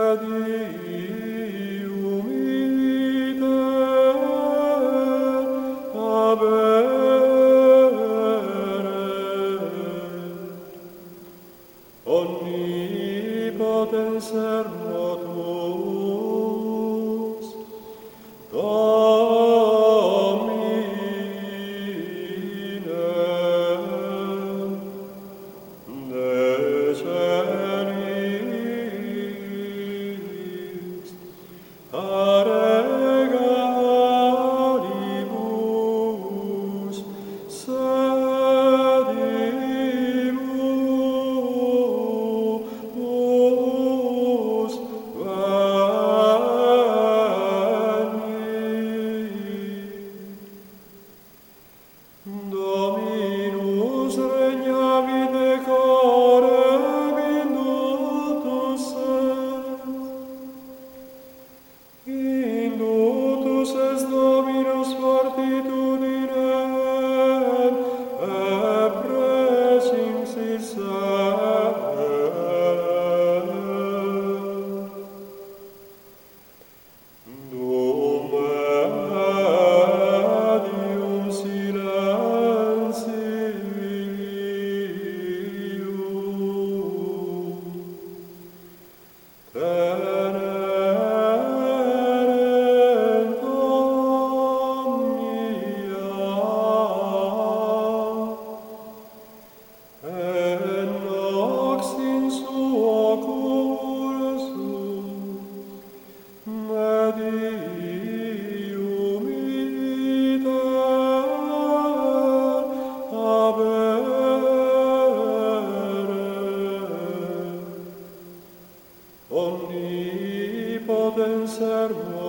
Deum iter haberet, omnipotens servotus, regalibus sedimus veni. Dominus regnavit decore minutus indutus est Dominus fortitudinem et praesingsis dum medium silentium tenerent omnia et nox in suo cursus medium iter haberet, omnipotens servus